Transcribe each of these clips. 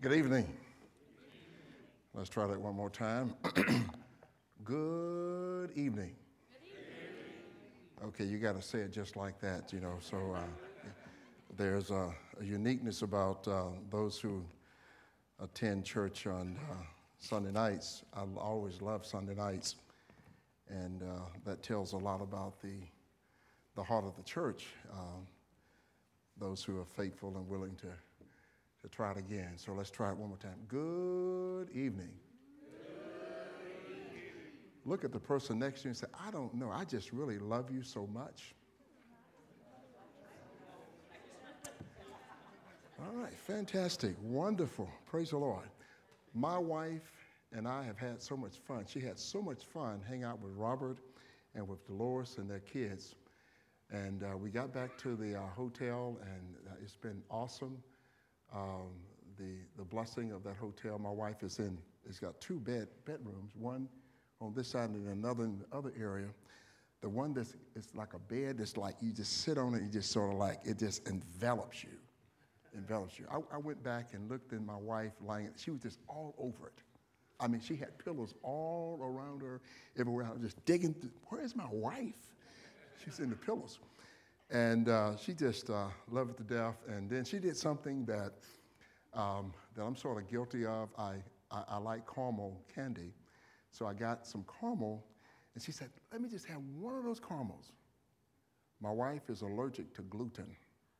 Good evening. Let's try that one more time. Good evening. Okay, you got to say it just like that, So there's a uniqueness about those who attend church on Sunday nights. I always love Sunday nights, and that tells a lot about the heart of the church. Those who are faithful and willing to try it again. So let's try it one more time. Good evening. Look at the person next to you and say, I don't know, I just really love you so much. All right, fantastic, wonderful, praise the Lord. My wife and I have had so much fun. She had so much fun hanging out with Robert and with Dolores and their kids. And we got back to the hotel, and it's been awesome. The blessing of that hotel. My wife it's got two bedrooms, one on this side and another in the other area. The one that's it's like a bed that's like you just sit on it, you just sort of like it just envelops you. I went back and looked at my wife lying. She was just all over it. I mean, she had pillows all around her, everywhere. I was just digging through, where is my wife? She's in the pillows. And she just loved it to death. And then she did something that I'm sort of guilty of. I like caramel candy. So I got some caramel, and she said, let me just have one of those caramels. My wife is allergic to gluten.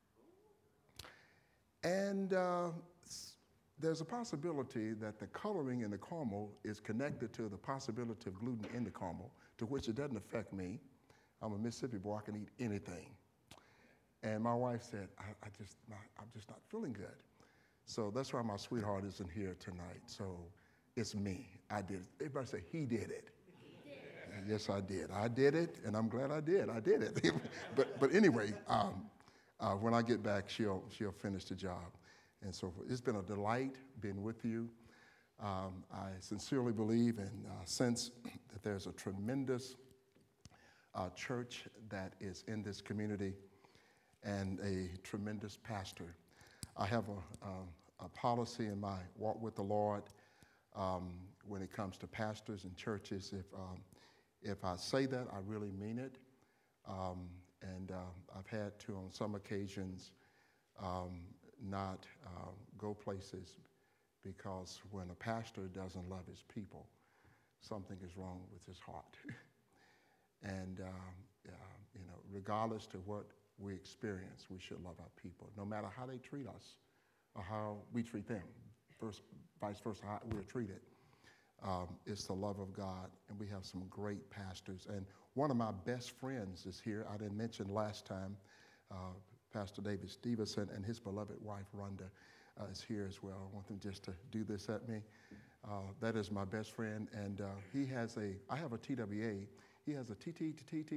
And there's a possibility that the coloring in the caramel is connected to the possibility of gluten in the caramel, to which it doesn't affect me. I'm a Mississippi boy, I can eat anything. And my wife said, I'm just not feeling good. So that's why my sweetheart isn't here tonight. So it's me. I did it. Everybody say, he did it. Yes, I did. I did it, and I'm glad I did. I did it. but anyway, when I get back, she'll finish the job. And so it's been a delight being with you. I sincerely believe and sense that there's a tremendous church that is in this community and a tremendous pastor. I have a policy in my walk with the Lord when it comes to pastors and churches. If I say that, I really mean it. And I've had to, on some occasions, not go places because when a pastor doesn't love his people, something is wrong with his heart. And, regardless to what we experience, we should love our people, no matter how they treat us or how we treat them, vice versa, how we're treated. It's the love of God, and we have some great pastors. And one of my best friends is here. I didn't mention last time, Pastor David Stevenson and his beloved wife, Rhonda, is here as well. I want them just to do this at me. That is my best friend, and I have a TWA. He has a TWA.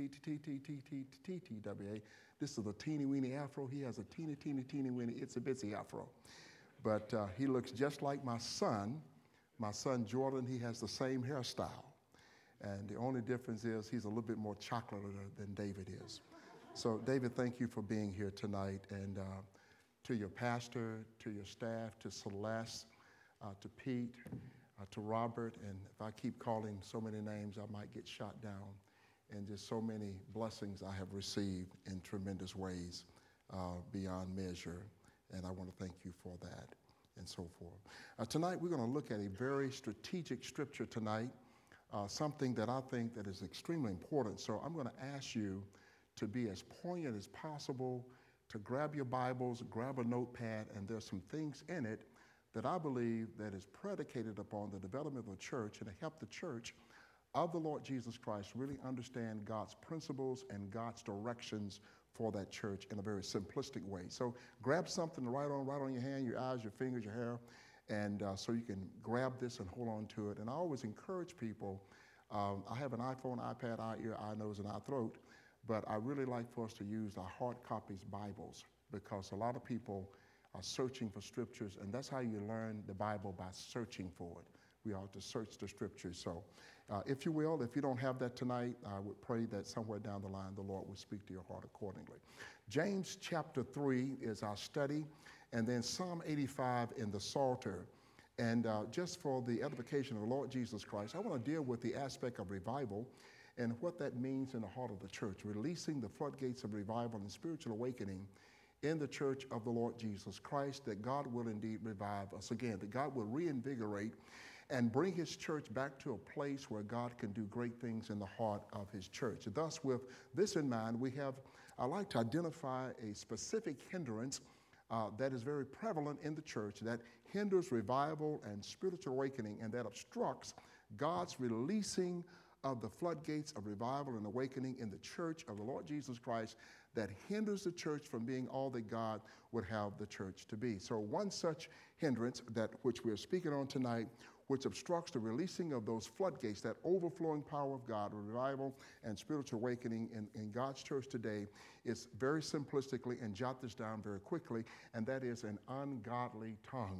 This is a teeny weeny afro. He has a teeny weeny itsy bitsy afro. But he looks just like my son. My son Jordan, he has the same hairstyle. And the only difference is he's a little bit more chocolate than David is. So David, thank you for being here tonight. And to your pastor, to your staff, to Celeste, to Pete, to Robert, and if I keep calling so many names, I might get shot down. And just so many blessings I have received in tremendous ways beyond measure. And I want to thank you for that and so forth. Tonight, we're going to look at a very strategic scripture tonight, something that I think that is extremely important. So I'm going to ask you to be as poignant as possible, to grab your Bibles, grab a notepad, and there's some things in it that I believe that is predicated upon the development of the church and to help the church of the Lord Jesus Christ really understand God's principles and God's directions for that church in a very simplistic way. So grab something to write on your hand, your eyes, your fingers, your hair, and so you can grab this and hold on to it. And I always encourage people, I have an iPhone, iPad, eye, ear, eye, nose, and eye, throat, but I really like for us to use our hard copies Bibles because a lot of people are searching for scriptures, and that's how you learn the Bible, by searching for it. We ought to search the scriptures. So if you will, if you don't have that tonight, I would pray that somewhere down the line the Lord would speak to your heart accordingly. James chapter 3 is our study, and then Psalm 85 in the Psalter. And just for the edification of the Lord Jesus Christ, I want to deal with the aspect of revival and what that means in the heart of the church, releasing the floodgates of revival and spiritual awakening in the church of the Lord Jesus Christ, that God will indeed revive us again, that God will reinvigorate and bring his church back to a place where God can do great things in the heart of his church. Thus, with this in mind, I like to identify a specific hindrance that is very prevalent in the church that hinders revival and spiritual awakening, and that obstructs God's releasing of the floodgates of revival and awakening in the church of the Lord Jesus Christ, that hinders the church from being all that God would have the church to be. So one such hindrance that which we're speaking on tonight, which obstructs the releasing of those floodgates, that overflowing power of God, revival and spiritual awakening in God's church today, is very simplistically, and jot this down very quickly, and that is an ungodly tongue.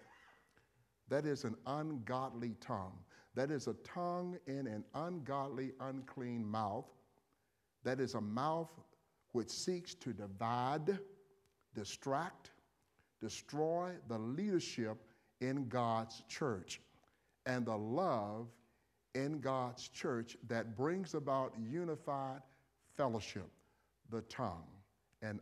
That is an ungodly tongue. That is a tongue in an ungodly, unclean mouth. That is a mouth which seeks to divide, distract, destroy the leadership in God's church and the love in God's church that brings about unified fellowship. The tongue, an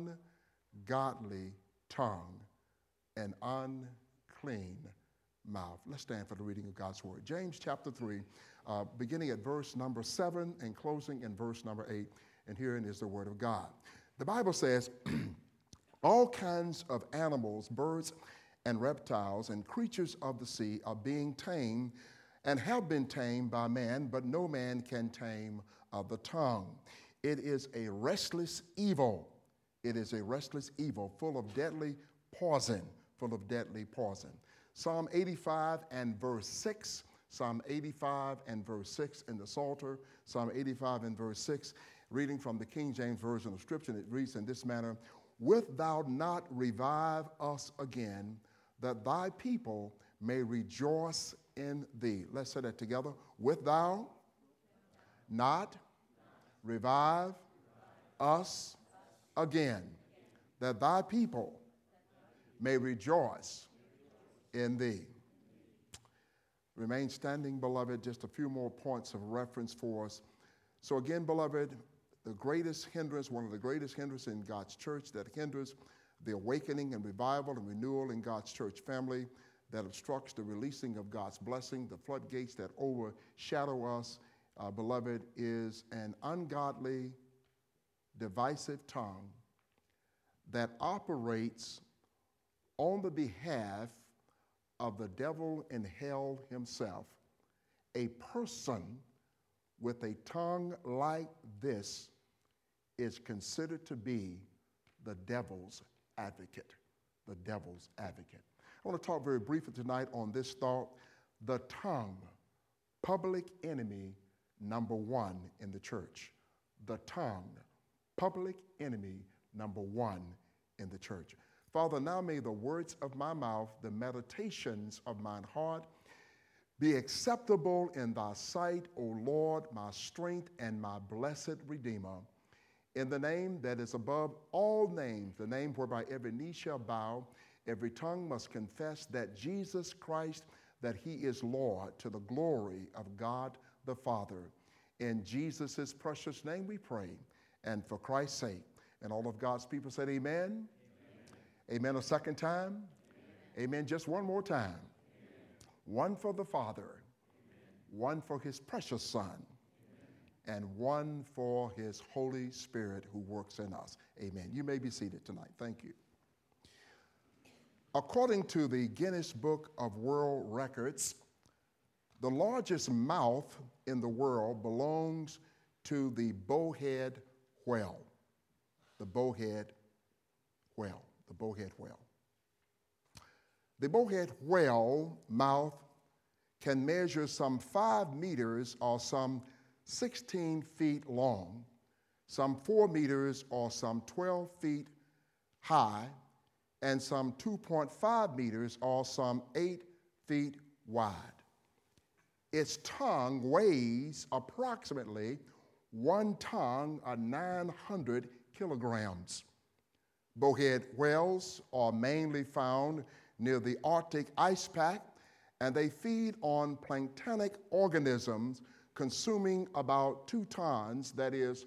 ungodly tongue, an unclean mouth. Let's stand for the reading of God's word. James chapter 3, beginning at verse number 7 and closing in verse number 8. And herein is the word of God. The Bible says, all kinds of animals, birds and reptiles and creatures of the sea are being tamed and have been tamed by man, but no man can tame the tongue. It is a restless evil. It is a restless evil full of deadly poison, Psalm 85 and verse 6, Psalm 85 and verse 6 in the Psalter, Psalm 85 and verse 6, reading from the King James Version of Scripture, it reads in this manner, wilt thou not revive us again, that thy people may rejoice in thee? Let's say that together. Wilt thou not revive us again, that thy people may rejoice in thee. Remain standing, beloved. Just a few more points of reference for us. So again, beloved, the greatest hindrance, one of the greatest hindrances in God's church that hinders the awakening and revival and renewal in God's church family, that obstructs the releasing of God's blessing, the floodgates that overshadow us, beloved, is an ungodly, divisive tongue that operates on the behalf of the devil in hell himself. A person with a tongue like this is considered to be the devil's advocate. The devil's advocate. I want to talk very briefly tonight on this thought: the tongue, public enemy number one in the church. The tongue, public enemy number one in the church. Father, now may the words of my mouth, the meditations of mine heart, be acceptable in thy sight, O Lord, my strength and my blessed Redeemer. In the name that is above all names, the name whereby every knee shall bow, every tongue must confess that Jesus Christ, that he is Lord, to the glory of God the Father. In Jesus' precious name we pray, and for Christ's sake. And all of God's people said amen. Amen a second time. Amen just one more time. One for the Father, one for his precious Son, and one for his Holy Spirit who works in us. Amen. You may be seated tonight. Thank you. According to the Guinness Book of World Records, the largest mouth in the world belongs to the bowhead whale. The bowhead whale. The bowhead whale. The bowhead whale mouth can measure some 5 meters or some 16 feet long, some 4 meters or some 12 feet high, and some 2.5 meters or some 8 feet wide. Its tongue weighs approximately 1 ton or 900 kilograms. Bowhead whales are mainly found near the Arctic ice pack, and they feed on planktonic organisms, consuming about 2 tons, that is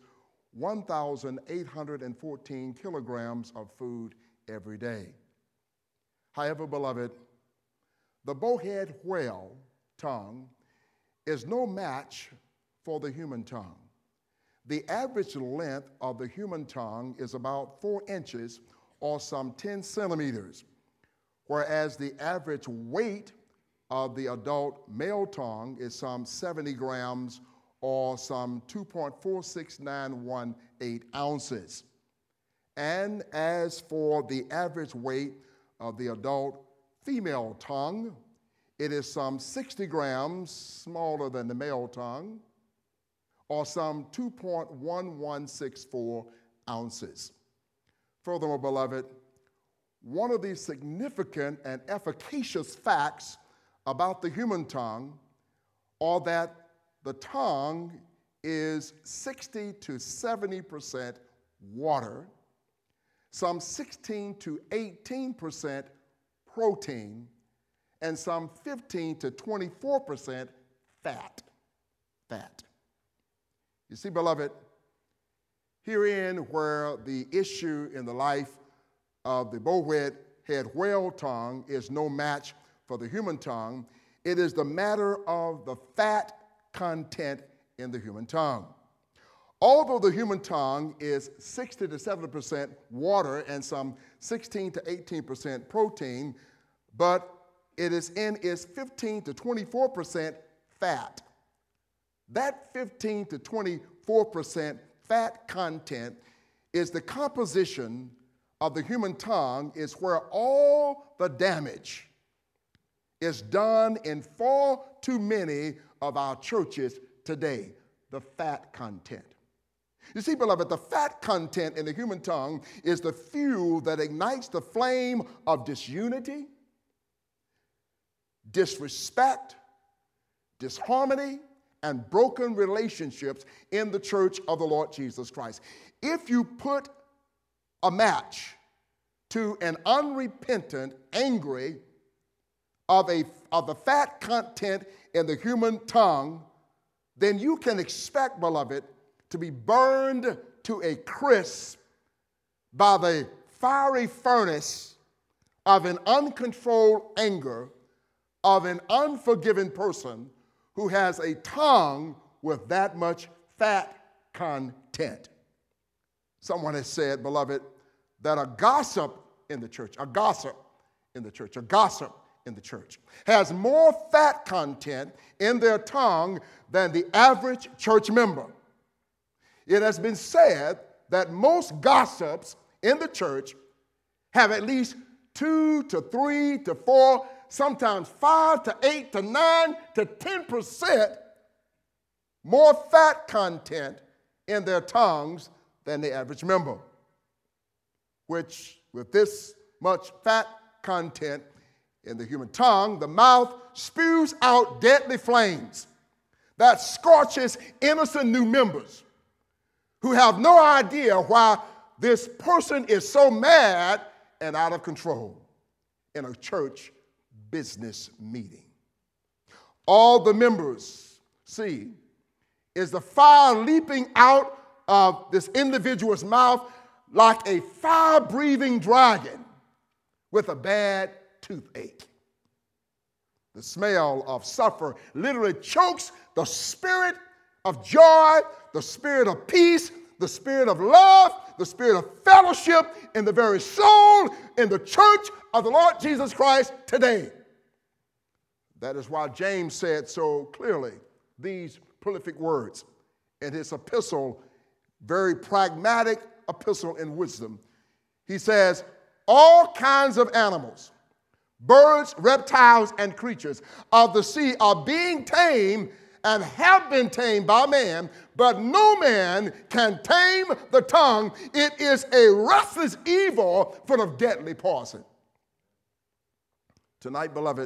1,814 kilograms of food every day. However, beloved, the bowhead whale tongue is no match for the human tongue. The average length of the human tongue is about 4 inches or some 10 centimeters, whereas the average weight of the adult male tongue is some 70 grams or some 2.46918 ounces. And as for the average weight of the adult female tongue, it is some 60 grams smaller than the male tongue, or some 2.1164 ounces. Furthermore, beloved, one of the significant and efficacious facts about the human tongue are that the tongue is 60 to 70% water, some 16 to 18% protein, and some 15 to 24% fat. You see, beloved, herein where the issue in the life of the bowhead whale tongue is no match for the human tongue, it is the matter of the fat content in the human tongue. Although the human tongue is 60 to 70% water and some 16 to 18% protein, but it is in its 15 to 24% fat. That 15 to 24% fat content is the composition of the human tongue, is where all the damage is done in far too many of our churches today, the fat content. You see, beloved, the fat content in the human tongue is the fuel that ignites the flame of disunity, disrespect, disharmony, and broken relationships in the church of the Lord Jesus Christ. If you put a match to an unrepentant, angry, of the fat content in the human tongue, then you can expect, beloved, to be burned to a crisp by the fiery furnace of an uncontrolled anger of an unforgiving person who has a tongue with that much fat content. Someone has said, beloved, that a gossip in the church has more fat content in their tongue than the average church member. It has been said that most gossips in the church have at least 2 to 3 to 4, sometimes 5 to 8 to 9 to 10% more fat content in their tongues than the average member, which with this much fat content in the human tongue, the mouth spews out deadly flames that scorches innocent new members who have no idea why this person is so mad and out of control in a church business meeting. All the members see is the fire leaping out of this individual's mouth like a fire-breathing dragon with a bad toothache. The smell of sulfur literally chokes the spirit of joy, the spirit of peace, the spirit of love, the spirit of fellowship in the very soul in the church of the Lord Jesus Christ today. That is why James said so clearly these prolific words in his epistle, very pragmatic epistle in wisdom. He says, all kinds of animals, birds, reptiles, and creatures of the sea are being tamed and have been tamed by man, but no man can tame the tongue. It is a restless evil full of deadly poison. Tonight, beloved,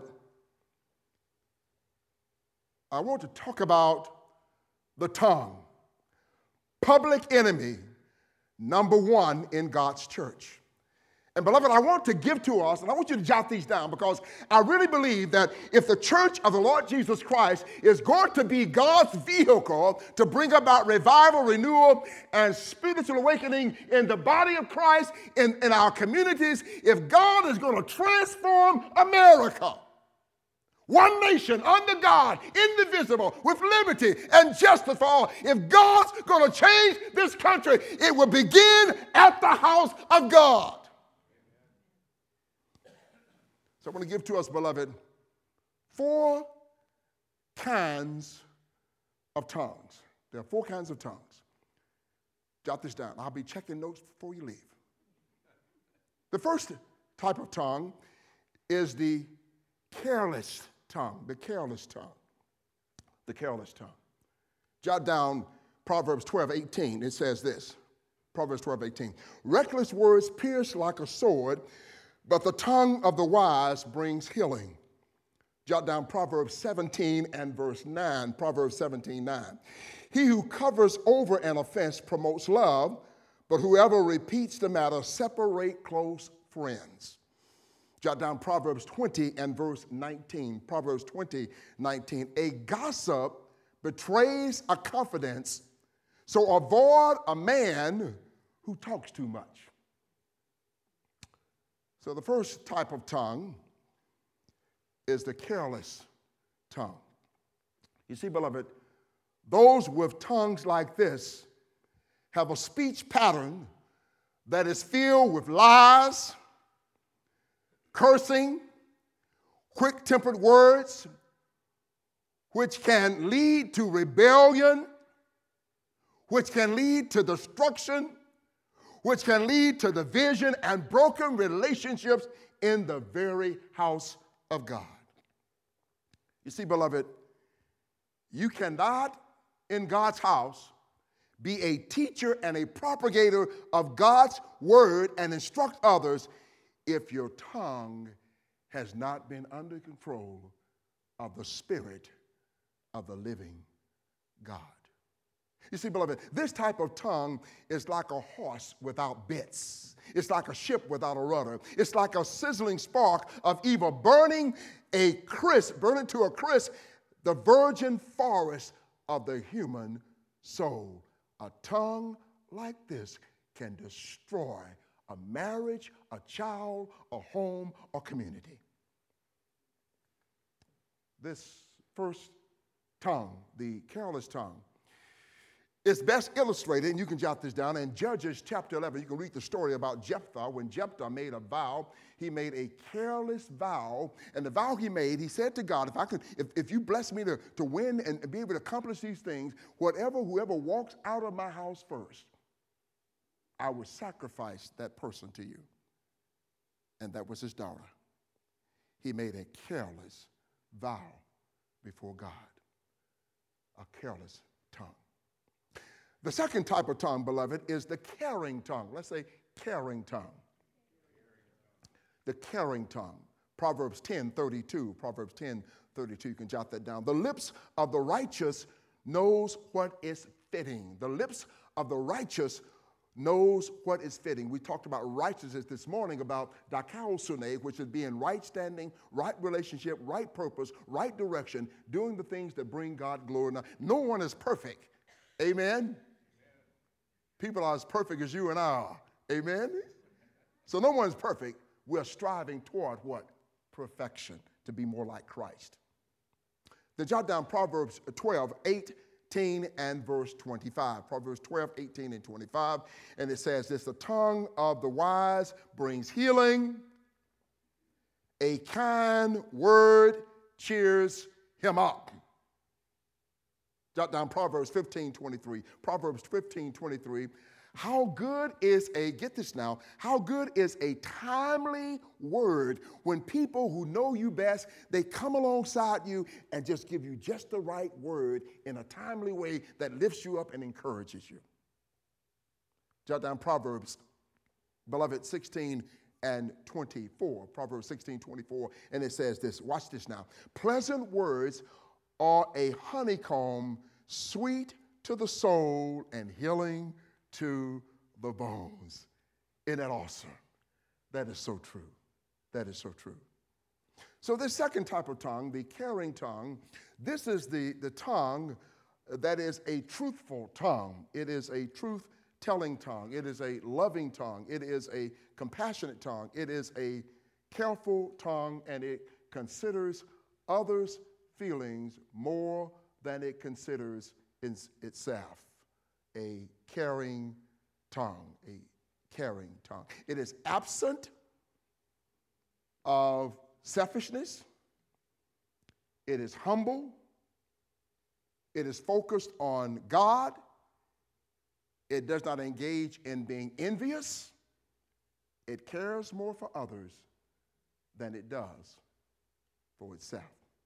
I want to talk about the tongue, public enemy number one in God's church. And beloved, I want to give to us, and I want you to jot these down, because I really believe that if the church of the Lord Jesus Christ is going to be God's vehicle to bring about revival, renewal, and spiritual awakening in the body of Christ, in our communities, if God is going to transform America, one nation under God, indivisible, with liberty and justice for all, if God's going to change this country, it will begin at the house of God. So I want to give to us, beloved, 4 kinds of tongues. There are 4 kinds of tongues. Jot this down. I'll be checking notes before you leave. The first type of tongue is the careless tongue, the careless tongue, the careless tongue. Jot down Proverbs 12:18. It says this, Proverbs 12:18. Reckless words pierce like a sword, but the tongue of the wise brings healing. Jot down Proverbs 17 and verse 9, Proverbs 17:9. He who covers over an offense promotes love, but whoever repeats the matter separates close friends. Jot down Proverbs 20 and verse 19, Proverbs 20:19. A gossip betrays a confidence, so avoid a man who talks too much. So the first type of tongue is the careless tongue. You see, beloved, those with tongues like this have a speech pattern that is filled with lies, cursing, quick-tempered words, which can lead to rebellion, which can lead to destruction, which can lead to division and broken relationships in the very house of God. You see, beloved, you cannot, in God's house, be a teacher and a propagator of God's word and instruct others if your tongue has not been under control of the Spirit of the living God. You see, beloved, this type of tongue is like a horse without bits. It's like a ship without a rudder. It's like a sizzling spark of evil burning to a crisp, the virgin forest of the human soul. A tongue like this can destroy a marriage, a child, a home, or community. This first tongue, the careless tongue, is best illustrated, and you can jot this down, in Judges chapter 11. You can read the story about Jephthah. When Jephthah made a vow, he made a careless vow, and the vow he made, he said to God, if you bless me to win and be able to accomplish these things, whoever walks out of my house first, I will sacrifice that person to you. And that was his daughter. He made a careless vow before God, a careless tongue. The second type of tongue, beloved, is the caring tongue. Let's say caring tongue. The caring tongue. Proverbs 10:32. Proverbs 10:32. You can jot that down. The lips of the righteous knows what is fitting. The lips of the righteous knows what is fitting. We talked about righteousness this morning, about dikaosune, which is being right standing, right relationship, right purpose, right direction, doing the things that bring God glory. Now, no one is perfect. Amen? People are as perfect as you and I are. Amen? So no one is perfect. We're striving toward what? Perfection, to be more like Christ. Then jot down Proverbs 12:18 and verse 25. Proverbs 12:18 and 25. And it says this: the tongue of the wise brings healing. A kind word cheers him up. Jot down Proverbs 15:23. Proverbs 15:23. How good is get this now, how good is a timely word when people who know you best, they come alongside you and just give you just the right word in a timely way that lifts you up and encourages you. Jot down Proverbs, beloved, 16 and 24. Proverbs 16:24, and it says this. Watch this now. Pleasant words are a honeycomb, sweet to the soul and healing to the bones. Isn't that awesome? That is so true. That is so true. So this second type of tongue, the caring tongue, this is the tongue that is a truthful tongue. It is a truth-telling tongue. It is a loving tongue. It is a compassionate tongue. It is a careful tongue, and it considers others' feelings more than it considers itself. A caring tongue, a caring tongue. It is absent of selfishness. It is humble. It is focused on God. It does not engage in being envious. It cares more for others than it does for itself.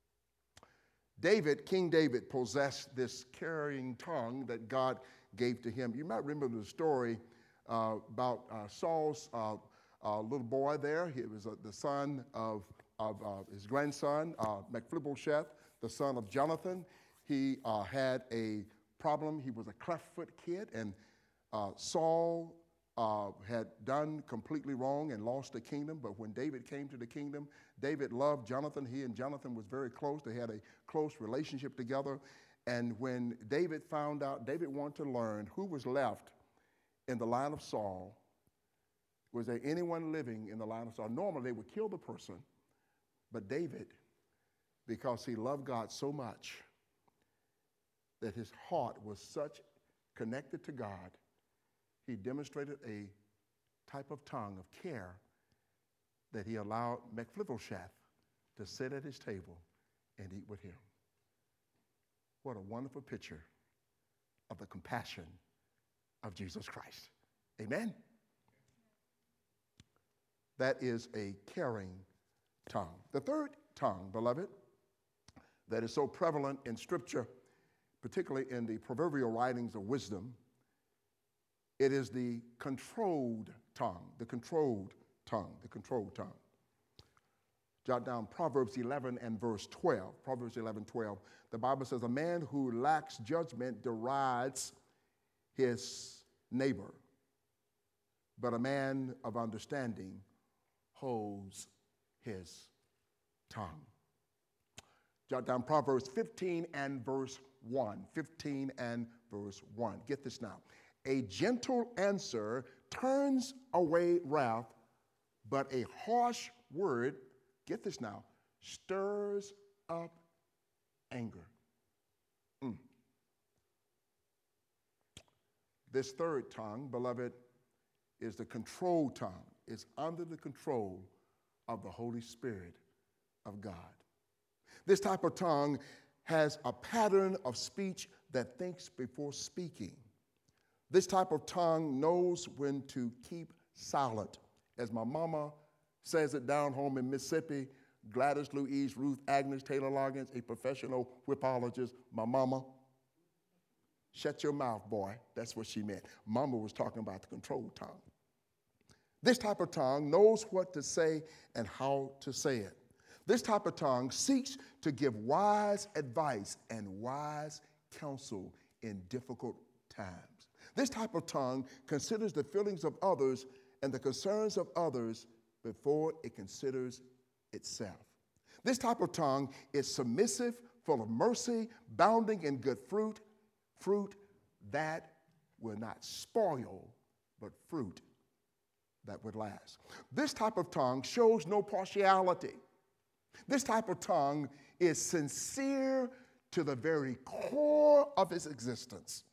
King David possessed this caring tongue that God gave to him. You might remember the story about Saul's little boy there. He was the son of his grandson, Mephibosheth, the son of Jonathan. He had a problem. He was a cleft-foot kid, and Saul had done completely wrong and lost the kingdom. But when David came to the kingdom, David loved Jonathan. He and Jonathan was very close. They had a close relationship together. And when David found out, David wanted to learn who was left in the line of Saul. Was there anyone living in the line of Saul? Normally, they would kill the person. But David, because he loved God so much, that his heart was such connected to God, he demonstrated a type of tongue of care that he allowed Mephibosheth to sit at his table and eat with him. What a wonderful picture of the compassion of Jesus Christ. Amen? That is a caring tongue. The third tongue, beloved, that is so prevalent in Scripture, particularly in the proverbial writings of wisdom, it is the controlled tongue, the controlled tongue, the controlled tongue. Jot down Proverbs 11 and verse 12. Proverbs 11:12. The Bible says, a man who lacks judgment derides his neighbor, but a man of understanding holds his tongue. Jot down Proverbs 15 and verse 1. 15 and verse 1. Get this now. A gentle answer turns away wrath, but a harsh word, get this now, stirs up anger. This third tongue, beloved, is the controlled tongue. It's under the control of the Holy Spirit of God. This type of tongue has a pattern of speech that thinks before speaking. This type of tongue knows when to keep silent. As my mama says it down home in Mississippi, Gladys Louise Ruth Agnes Taylor Loggins, a professional whipologist, my mama, shut your mouth, boy. That's what she meant. Mama was talking about the controlled tongue. This type of tongue knows what to say and how to say it. This type of tongue seeks to give wise advice and wise counsel in difficult times. This type of tongue considers the feelings of others and the concerns of others before it considers itself. This type of tongue is submissive, full of mercy, bounding in good fruit that will not spoil, but fruit that would last. This type of tongue shows no partiality. This type of tongue is sincere to the very core of its existence.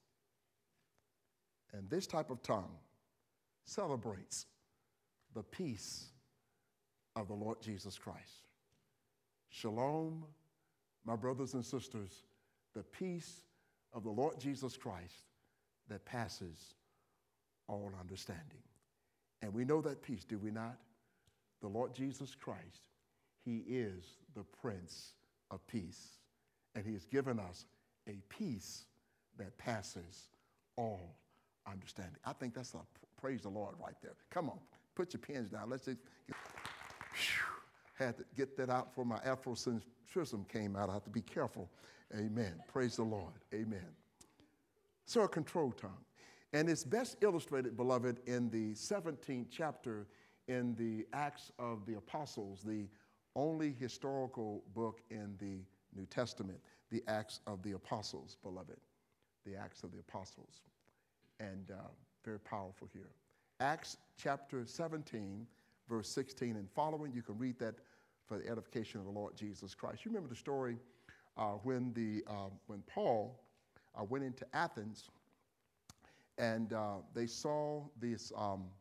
And this type of tongue celebrates the peace of the Lord Jesus Christ. Shalom, my brothers and sisters, the peace of the Lord Jesus Christ that passes all understanding. And we know that peace, do we not? The Lord Jesus Christ, he is the Prince of Peace. And he has given us a peace that passes all understanding. I think that's a praise the Lord right there. Come on, put your pens down. Let's just had to get that out before my Afrocentrism came out. I have to be careful. Amen. Praise the Lord. Amen. So a controlled tongue. And it's best illustrated, beloved, in the 17th chapter in the Acts of the Apostles, the only historical book in the New Testament, the Acts of the Apostles, beloved, the Acts of the Apostles, and very powerful here. Acts chapter 17, verse 16 and following, you can read that for the edification of the Lord Jesus Christ. You remember the story when Paul went into Athens, and they saw this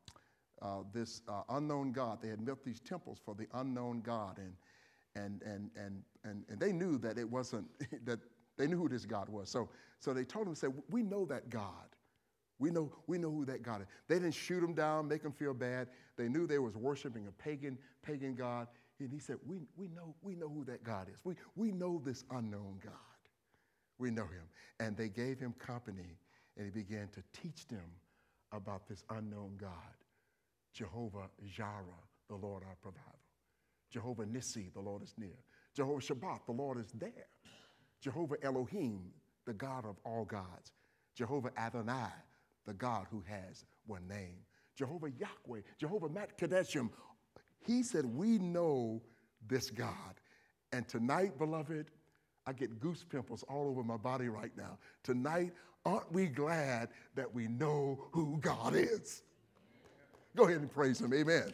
unknown God. They had built these temples for the unknown God, and they knew that it wasn't that they knew who this God was. So they told him, said, "We know that God. We know who that God is." They didn't shoot him down, make him feel bad. They knew they was worshiping a pagan God. And he said, we know who that God is. We know this unknown God. We know him. And they gave him company, and he began to teach them about this unknown God. Jehovah Jireh, the Lord our provider. Jehovah Nissi, the Lord is near. Jehovah Shabbat, the Lord is there. Jehovah Elohim, the God of all gods. Jehovah Adonai, the God who has one name. Jehovah Yahweh, Jehovah Matkadeshim. He said, we know this God. And tonight, beloved, I get goose pimples all over my body right now. Tonight, aren't we glad that we know who God is? Go ahead and praise him. Amen.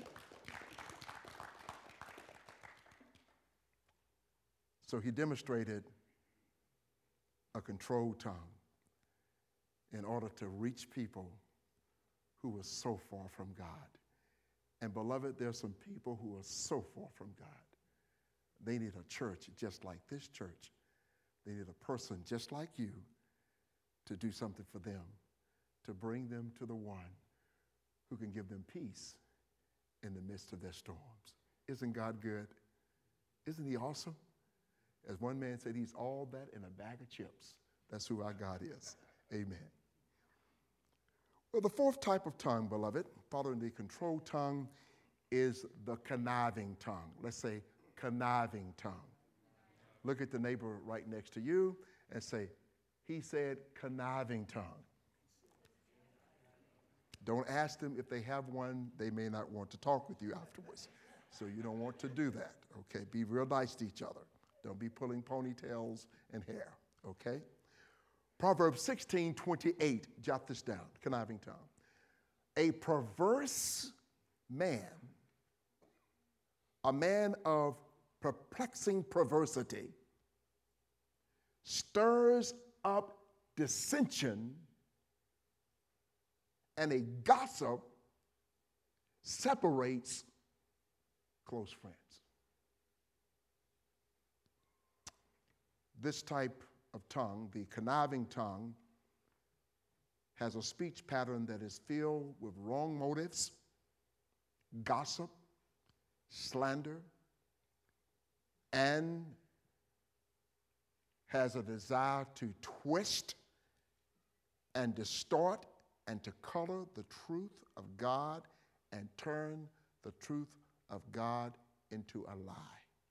So he demonstrated a controlled tongue in order to reach people who were so far from God. And beloved, there's some people who are so far from God. They need a church just like this church. They need a person just like you to do something for them, to bring them to the one who can give them peace in the midst of their storms. Isn't God good? Isn't he awesome? As one man said, he's all that in a bag of chips. That's who our God is. Amen. Well, the fourth type of tongue, beloved, following the controlled tongue, is the conniving tongue. Let's say conniving tongue. Look at the neighbor right next to you and say, he said conniving tongue. Don't ask them if they have one. They may not want to talk with you afterwards. So you don't want to do that, okay? Be real nice to each other. Don't be pulling ponytails and hair, okay? Proverbs 16:28, jot this down, conniving tongue. A perverse man, a man of perplexing perversity, stirs up dissension, and a gossip separates close friends. This type of tongue, the conniving tongue, has a speech pattern that is filled with wrong motives, gossip, slander, and has a desire to twist and distort and to color the truth of God and turn the truth of God into a lie.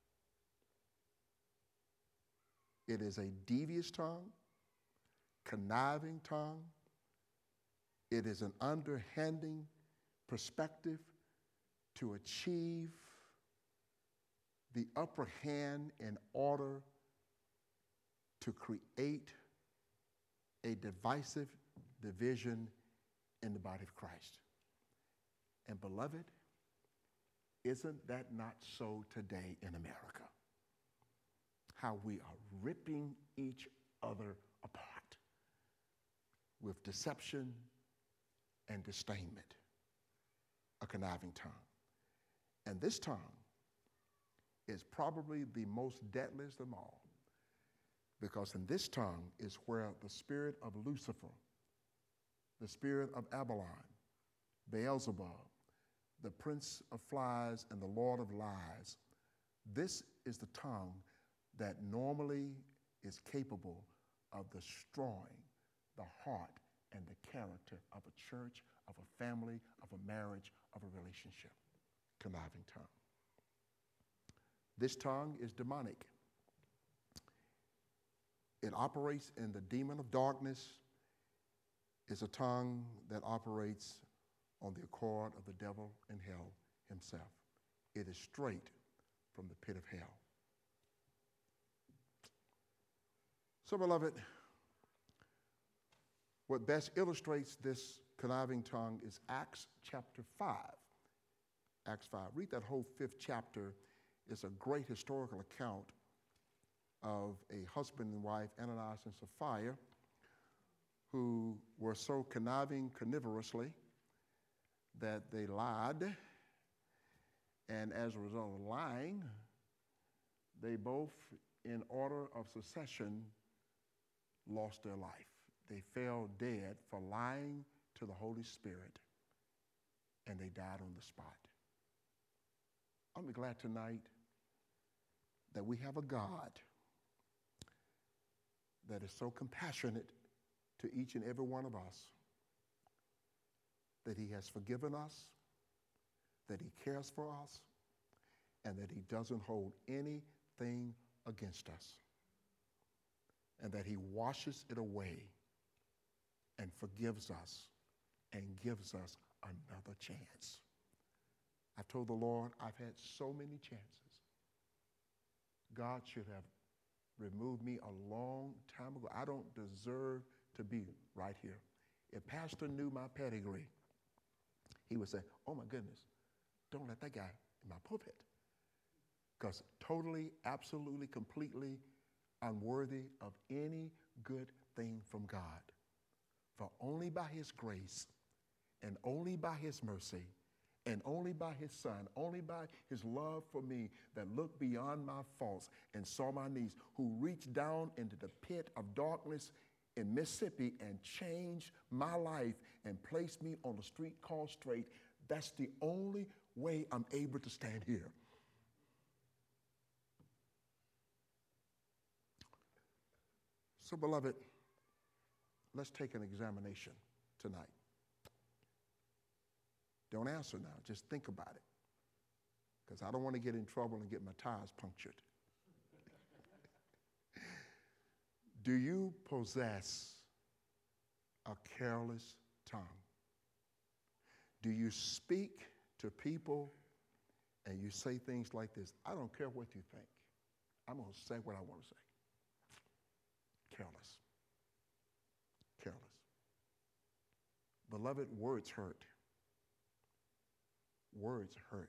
It is a devious tongue, conniving tongue. It is an underhanding perspective to achieve the upper hand in order to create a divisive division in the body of Christ. And beloved, isn't that not so today in America? How we are ripping each other apart with deception and disdainment, a conniving tongue. And this tongue is probably the most deadliest of them all, because in this tongue is where the spirit of Lucifer, the spirit of Abaddon, Beelzebub, the prince of flies and the lord of lies, this is the tongue that normally is capable of destroying the heart and the character of a church, of a family, of a marriage, of a relationship. Conniving tongue. This tongue is demonic. It operates in the demon of darkness. It's a tongue that operates on the accord of the devil and hell himself. It is straight from the pit of hell. So, beloved, what best illustrates this conniving tongue is Acts chapter 5. Acts 5. Read that whole 5th chapter. It's a great historical account of a husband and wife, Ananias and Sapphira, who were so conniving carnivorously that they lied. And as a result of lying, they both, in order of succession, lost their life. They fell dead for lying to the Holy Spirit, and they died on the spot. I'm glad tonight that we have a God that is so compassionate to each and every one of us, that he has forgiven us, that he cares for us, and that he doesn't hold anything against us, and that he washes it away and forgives us and gives us another chance. I told the Lord, I've had so many chances. God should have removed me a long time ago. I don't deserve to be right here. If Pastor knew my pedigree, he would say, oh my goodness, don't let that guy in my pulpit. Because totally, absolutely, completely unworthy of any good thing from God. For only by his grace and only by his mercy and only by his son, only by his love for me that looked beyond my faults and saw my needs, who reached down into the pit of darkness in Mississippi and changed my life and placed me on the street called straight. That's the only way I'm able to stand here. So, beloved, let's take an examination tonight. Don't answer now. Just think about it. Because I don't want to get in trouble and get my tires punctured. Do you possess a careless tongue? Do you speak to people and you say things like this? I don't care what you think. I'm going to say what I want to say. Careless. Careless. Beloved, words hurt. Words hurt.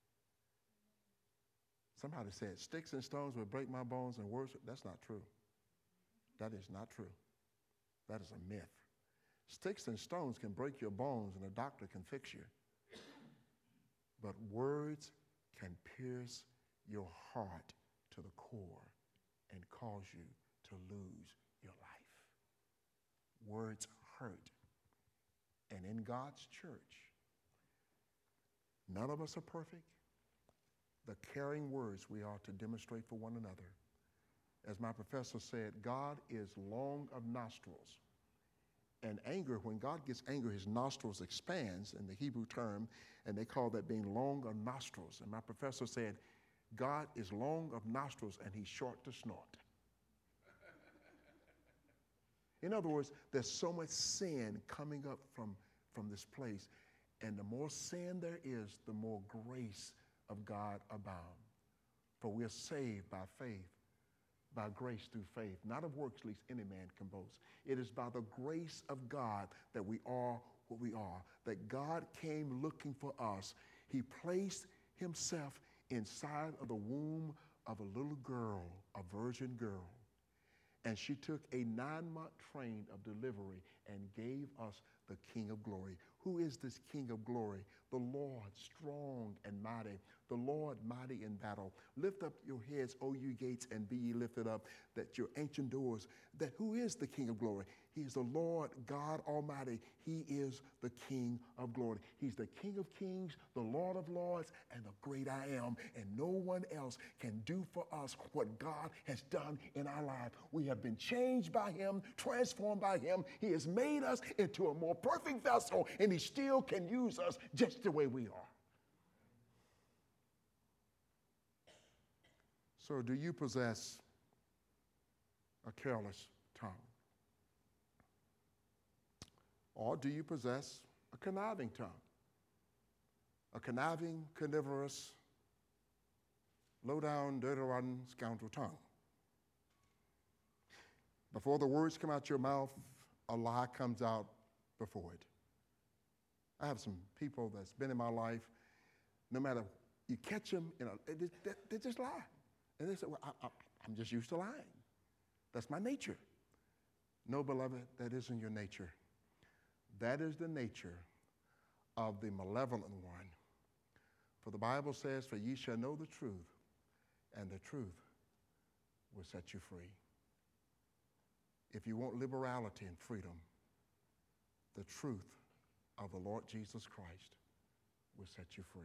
Somebody said, sticks and stones will break my bones and words. That's not true. That is not true. That is a myth. Sticks and stones can break your bones and a doctor can fix you. But words can pierce your heart to the core and cause you to lose your life. Words hurt. And in God's church, none of us are perfect. The caring words we are to demonstrate for one another. As my professor said, God is long of nostrils. And anger, when God gets angry, his nostrils expands in the Hebrew term, and they call that being long of nostrils. And my professor said, God is long of nostrils and he's short to snort. In other words, there's so much sin coming up from this place. And the more sin there is, the more grace of God abound. For we are saved by faith, by grace through faith, not of works, lest any man can boast. It is by the grace of God that we are what we are, that God came looking for us. He placed himself inside of the womb of a little girl, a virgin girl. And she took a 9-month train of delivery and gave us the King of glory. Who is this King of glory? The Lord, strong and mighty. The Lord, mighty in battle. Lift up your heads, O you gates, and be ye lifted up, that your ancient doors. That who is the King of glory? He is the Lord God Almighty. He is the King of glory. He's the King of kings, the Lord of lords, and the great I am. And no one else can do for us what God has done in our life. We have been changed by him, transformed by him. He has made us into a more perfect vessel, and he still can use us just the way we are. So do you possess a careless tongue? Or do you possess a conniving tongue? a conniving, carnivorous, low-down, dirty-rotten scoundrel tongue. Before the words come out your mouth, a lie comes out before it. I have some people that's been in my life, no matter, you catch them, they just lie. And they say, well, I'm just used to lying. That's my nature. No, beloved, that isn't your nature. That is the nature of the malevolent one. For the Bible says, for ye shall know the truth, and the truth will set you free. If you want liberality and freedom, the truth of the Lord Jesus Christ will set you free.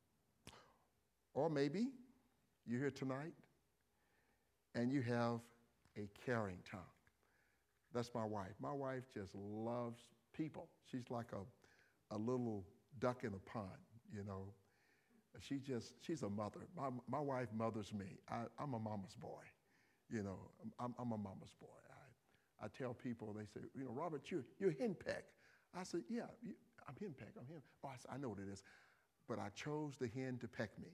Or maybe you're here tonight and you have a caring tongue. That's my wife. My wife just loves people. She's like a little duck in a pond, you know. She's a mother. My wife mothers me. I'm a mama's boy, you know. I'm a mama's boy. I tell people, they say, you know, Robert, you're henpecked. I said, yeah, I'm henpecked. I'm hen. Oh, I said, I know what it is. But I chose the hen to peck me.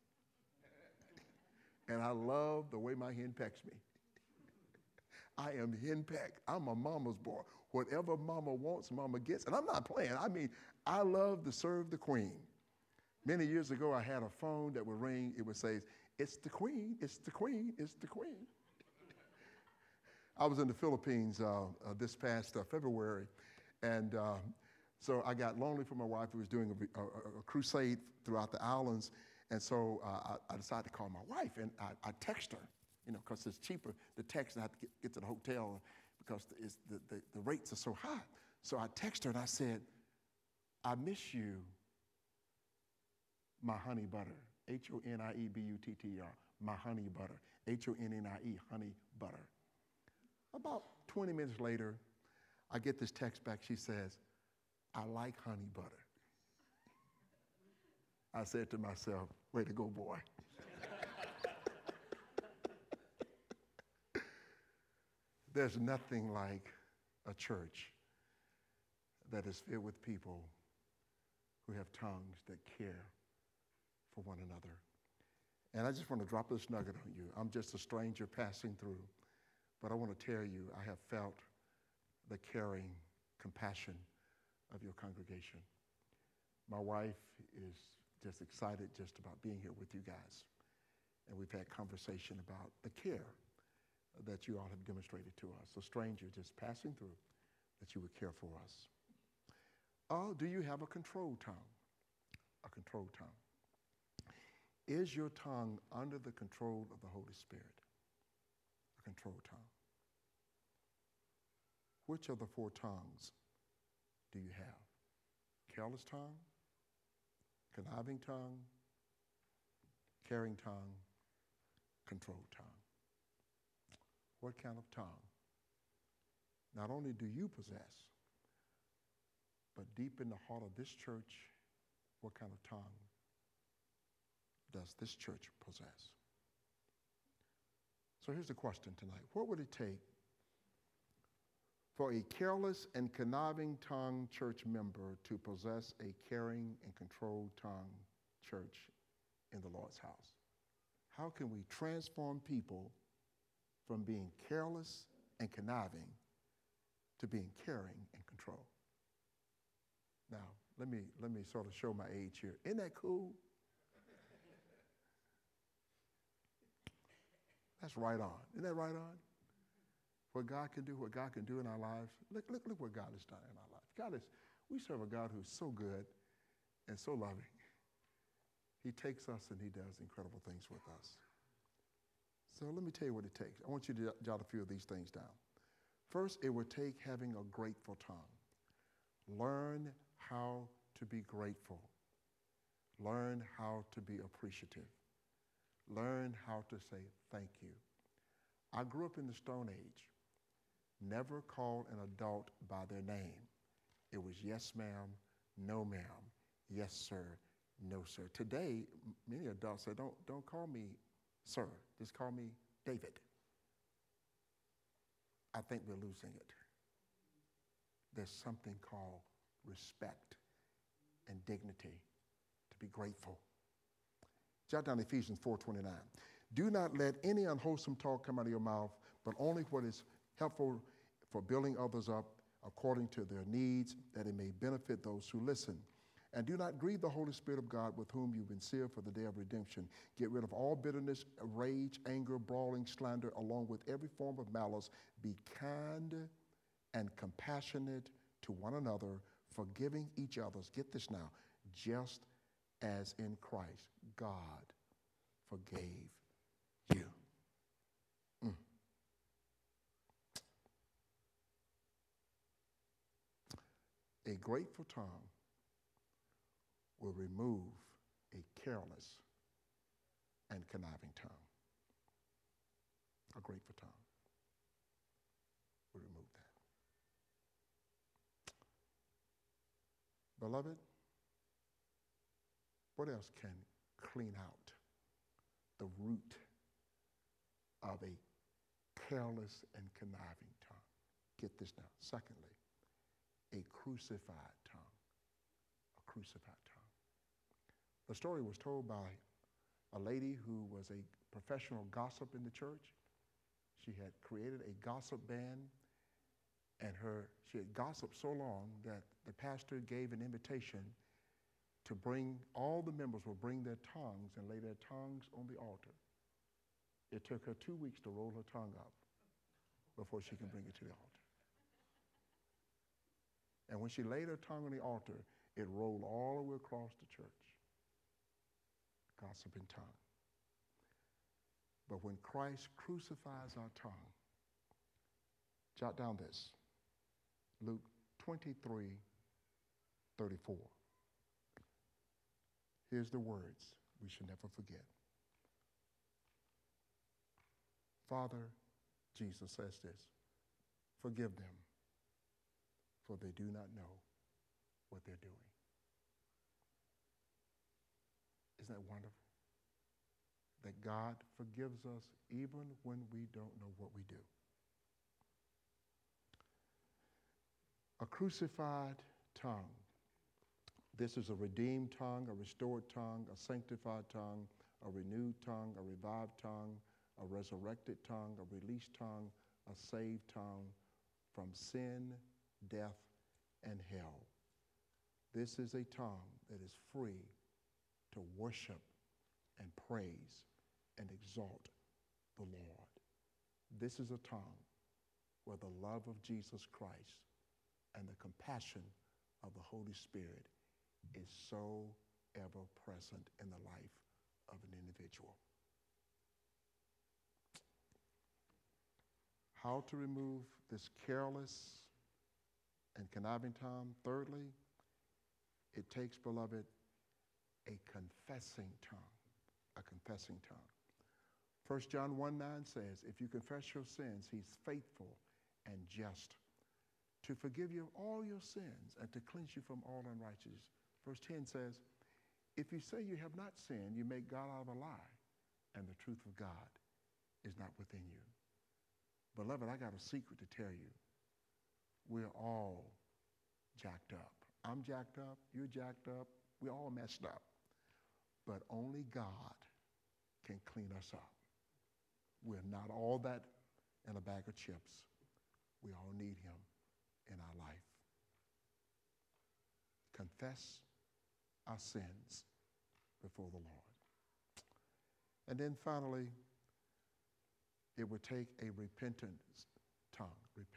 And I love the way my hen pecks me. I am henpecked. I'm a mama's boy. Whatever mama wants, mama gets. And I'm not playing. I mean, I love to serve the queen. Many years ago, I had a phone that would ring. It would say, it's the queen, it's the queen, it's the queen. I was in the Philippines this past February, and so I got lonely for my wife who was doing a crusade throughout the islands, and so I decided to call my wife, and I text her, you know, because it's cheaper to text than I have to get to the hotel because the rates are so high. So I text her, and I said, I miss you, my honey butter, Honeybutter, my honey butter, Honnie, honey butter. About 20 minutes later, I get this text back. She says, I like honey butter. I said to myself, way to go, boy. There's nothing like a church that is filled with people who have tongues that care for one another. And I just want to drop this nugget on you. I'm just a stranger passing through. But I want to tell you, I have felt the caring compassion of your congregation. My wife is just excited just about being here with you guys. And we've had conversation about the care that you all have demonstrated to us. A stranger just passing through, that you would care for us. Do you have a controlled tongue? A controlled tongue. Is your tongue under the control of the Holy Spirit? A controlled tongue. Which of the four tongues do you have? Careless tongue, conniving tongue, caring tongue, controlled tongue. What kind of tongue not only do you possess, but deep in the heart of this church, what kind of tongue does this church possess? So here's the question tonight. What would it take for a careless and conniving tongue church member to possess a caring and controlled tongue church in the Lord's house? How can we transform people from being careless and conniving to being caring and controlled? Now, let me sort of show my age here. Isn't that cool? That's right on. Isn't that right on? What God can do, what God can do in our lives. Look what God has done in our lives. We serve a God who's so good and so loving. He takes us and he does incredible things with us. So let me tell you what it takes. I want you to jot a few of these things down. First, it would take having a grateful tongue. Learn how to be grateful. Learn how to be appreciative. Learn how to say thank you. I grew up in the Stone Age. Never called an adult by their name. It was yes, ma'am, no, ma'am, yes, sir, no, sir. Today, many adults say, don't call me sir, just call me David. I think we're losing it. There's something called respect and dignity to be grateful. Jot down Ephesians 4:29. Do not let any unwholesome talk come out of your mouth, but only what is helpful for building others up according to their needs, that it may benefit those who listen. And do not grieve the Holy Spirit of God, with whom you've been sealed for the day of redemption. Get rid of all bitterness, rage, anger, brawling, slander, along with every form of malice. Be kind and compassionate to one another, forgiving each other. Get this now, just as in Christ God forgave you. A grateful tongue will remove a careless and conniving tongue. A grateful tongue will remove that. Beloved, what else can clean out the root of a careless and conniving tongue? Get this now. Secondly, a crucified tongue. A crucified tongue. The story was told by a lady who was a professional gossip in the church. She had created a gossip band, and she had gossiped so long that the pastor gave an invitation to bring, all the members will bring their tongues and lay their tongues on the altar. It took her 2 weeks to roll her tongue up before she could bring it to the altar. And when she laid her tongue on the altar, it rolled all the way across the church. Gossiping tongue. But when Christ crucifies our tongue, jot down this, Luke 23:34. Here's the words we should never forget. Father, Jesus says this, forgive them, for they do not know what they're doing. Isn't that wonderful? That God forgives us even when we don't know what we do. A crucified tongue. This is a redeemed tongue, a restored tongue, a sanctified tongue, a renewed tongue, a revived tongue, a resurrected tongue, a released tongue, a saved tongue from sin, death, and hell. This is a tongue that is free to worship and praise and exalt the Lord. This is a tongue where the love of Jesus Christ and the compassion of the Holy Spirit is so ever present in the life of an individual. How to remove this careless and conniving tongue? Thirdly, it takes, beloved, a confessing tongue. A confessing tongue. 1 John 1:9 says, if you confess your sins, he's faithful and just to forgive you of all your sins and to cleanse you from all unrighteousness. Verse 10 says, if you say you have not sinned, you make God out of a lie, and the truth of God is not within you. Beloved, I got a secret to tell you. We're all jacked up. I'm jacked up, you're jacked up, we're all messed up. But only God can clean us up. We're not all that in a bag of chips. We all need him in our life. Confess our sins before the Lord. And then finally, it would take a repentant tongue.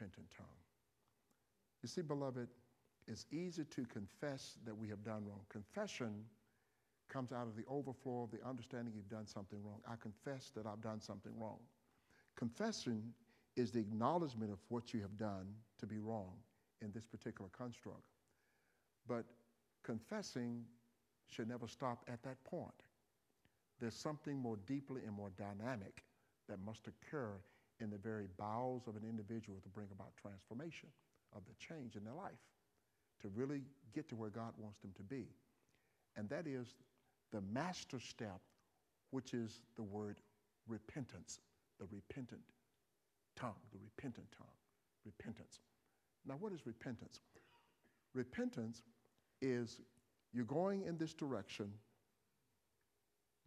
You see, beloved, it's easy to confess that we have done wrong. Confession comes out of the overflow of the understanding you've done something wrong. I confess that I've done something wrong. Confession is the acknowledgement of what you have done to be wrong in this particular construct. But confessing should never stop at that point. There's something more deeply and more dynamic that must occur in the very bowels of an individual to bring about transformation of the change in their life, to really get to where God wants them to be. And that is the master step, which is the word repentance, the repentant tongue, repentance. Now, what is repentance? Repentance is you're going in this direction,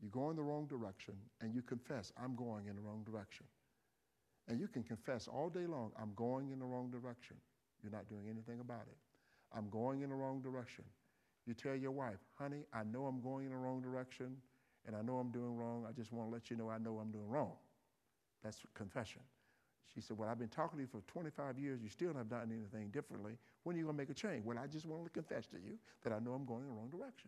You go in the wrong direction and you confess, I'm going in the wrong direction. And you can confess all day long, I'm going in the wrong direction. You're not doing anything about it. I'm going in the wrong direction. You tell your wife, honey, I know I'm going in the wrong direction and I know I'm doing wrong. I just want to let you know I know I'm doing wrong. That's confession. She said, well, I've been talking to you for 25 years. You still have done anything differently. When are you going to make a change? Well, I just want to confess to you that I know I'm going in the wrong direction.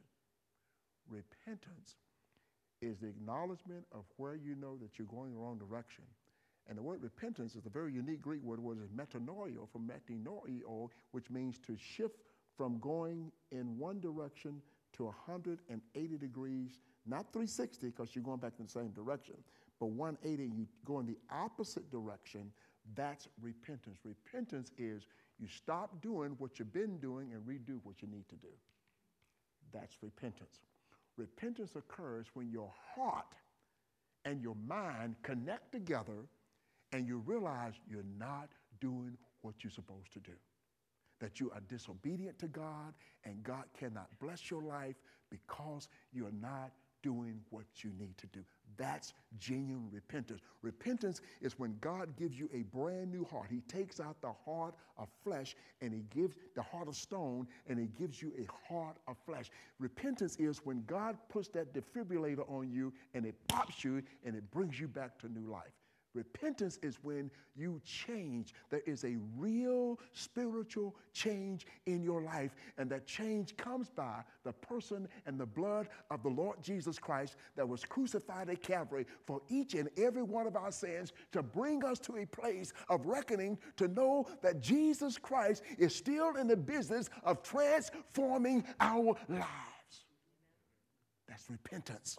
Repentance is the acknowledgement of where you know that you're going in the wrong direction. And the word repentance is a very unique Greek word, which is metanoio, from metanoio, which means to shift from going in one direction to 180 degrees, not 360 because you're going back in the same direction, but 180, you go in the opposite direction. That's repentance. Repentance is you stop doing what you've been doing and redo what you need to do. That's repentance. Repentance occurs when your heart and your mind connect together and you realize you're not doing what you're supposed to do. That you are disobedient to God and God cannot bless your life because you're not doing what you need to do. That's genuine repentance. Repentance is when God gives you a brand new heart. He takes out the heart of flesh and he gives the heart of stone and he gives you a heart of flesh. Repentance is when God puts that defibrillator on you and it pops you and it brings you back to new life. Repentance is when you change. There is a real spiritual change in your life, and that change comes by the person and the blood of the Lord Jesus Christ that was crucified at Calvary for each and every one of our sins to bring us to a place of reckoning to know that Jesus Christ is still in the business of transforming our lives. That's repentance.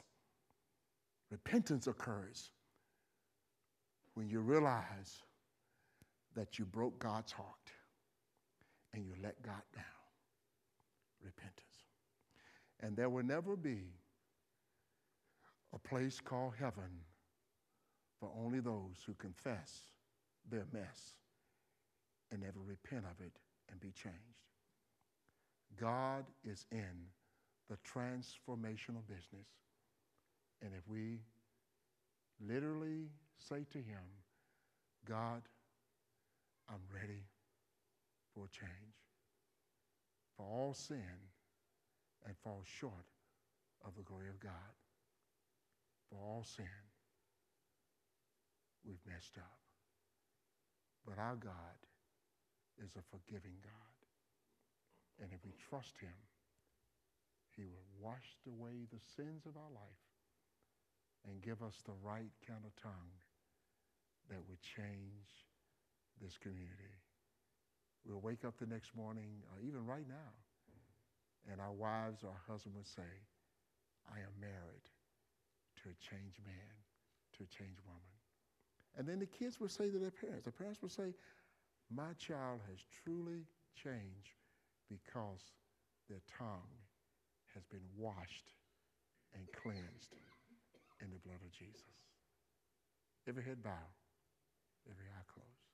Repentance occurs when you realize that you broke God's heart and you let God down. Repentance. And there will never be a place called heaven for only those who confess their mess and never repent of it and be changed. God is in the transformational business. And if we literally say to him, God, I'm ready for a change. For all sin and fall short of the glory of God. For all sin, we've messed up. But our God is a forgiving God. And if we trust him, he will wash away the sins of our life and give us the right kind of tongue that would change this community. We'll wake up the next morning, or even right now, and our wives or our husband would say, I am married to a changed man, to a changed woman. And then the kids would say to their parents, the parents would say, my child has truly changed because their tongue has been washed and cleansed in the blood of Jesus. Every head bow, every eye closed.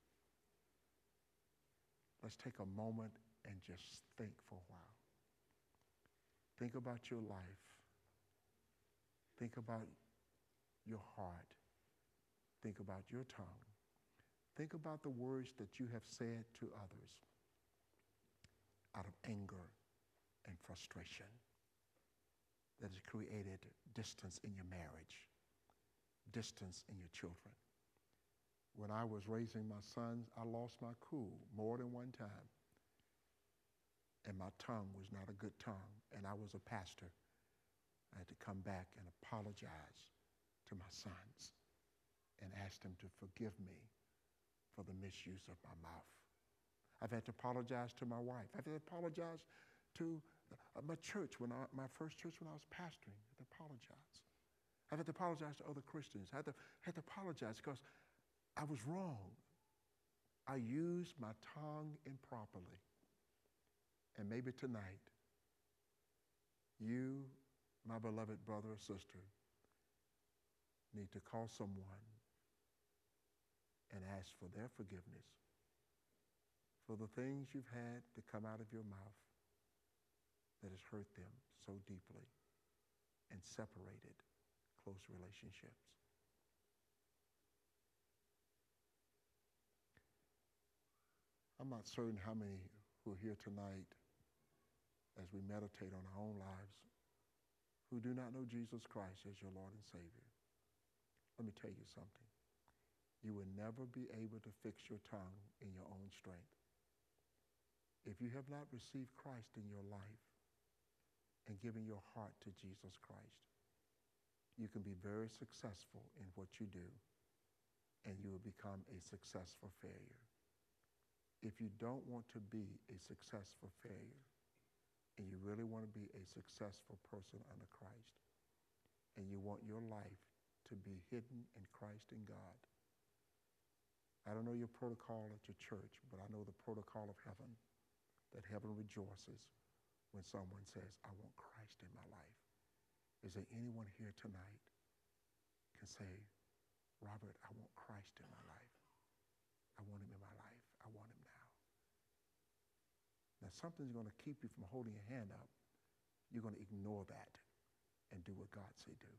Let's take a moment and just think for a while. Think about your life. Think about your heart. Think about your tongue. Think about the words that you have said to others out of anger and frustration that has created distance in your marriage, distance in your children. When I was raising my sons, I lost my cool more than one time. And my tongue was not a good tongue. And I was a pastor. I had to come back and apologize to my sons and ask them to forgive me for the misuse of my mouth. I've had to apologize to my wife. I've had to apologize to my church, my first church when I was pastoring. I had to apologize. I've had to apologize to other Christians. I had to apologize because I was wrong. I used my tongue improperly. And maybe tonight, you, my beloved brother or sister, need to call someone and ask for their forgiveness for the things you've had to come out of your mouth that has hurt them so deeply and separated close relationships. I'm not certain how many who are here tonight, as we meditate on our own lives, who do not know Jesus Christ as your Lord and Savior. Let me tell you something. You will never be able to fix your tongue in your own strength. If you have not received Christ in your life and given your heart to Jesus Christ, you can be very successful in what you do, and you will become a successful failure. If you don't want to be a successful failure, and you really want to be a successful person under Christ, and you want your life to be hidden in Christ and God, I don't know your protocol at your church, but I know the protocol of heaven, that heaven rejoices when someone says, I want Christ in my life. Is there anyone here tonight can say, Robert, I want Christ in my life. I want him in my life. I want him now. Now, something's going to keep you from holding your hand up. You're going to ignore that and do what God say do.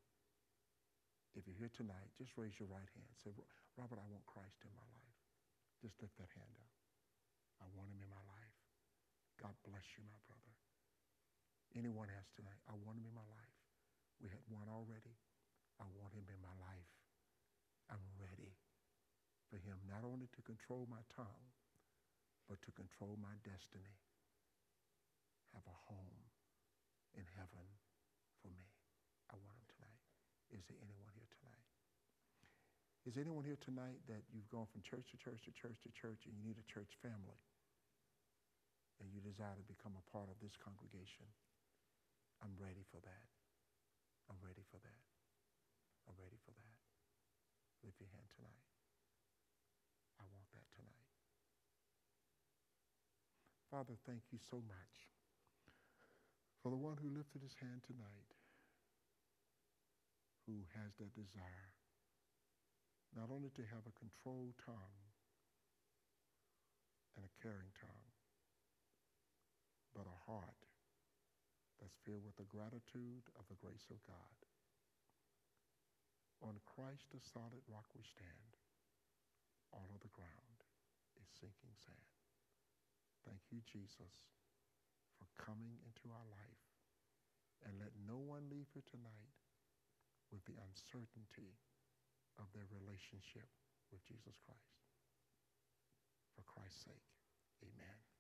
If you're here tonight, just raise your right hand. Say, Robert, I want Christ in my life. Just lift that hand up. I want him in my life. God bless you, my brother. Anyone else tonight, I want him in my life. We had one already. I want him in my life. I'm ready for him not only to control my tongue, but to control my destiny. Have a home in heaven for me. I want him tonight. Is there anyone here tonight? Is there anyone here tonight that you've gone from church to church to church to church and you need a church family and you desire to become a part of this congregation? I'm ready for that. I'm ready for that. I'm ready for that. Lift your hand tonight. I want that tonight. Father, thank you so much for the one who lifted his hand tonight, who has that desire, not only to have a controlled tongue and a caring tongue, but a heart that's filled with the gratitude of the grace of God. On Christ, the solid rock we stand. All of the ground is sinking sand. Thank you, Jesus, for coming into our life. And let no one leave here tonight with the uncertainty of their relationship with Jesus Christ. For Christ's sake, amen.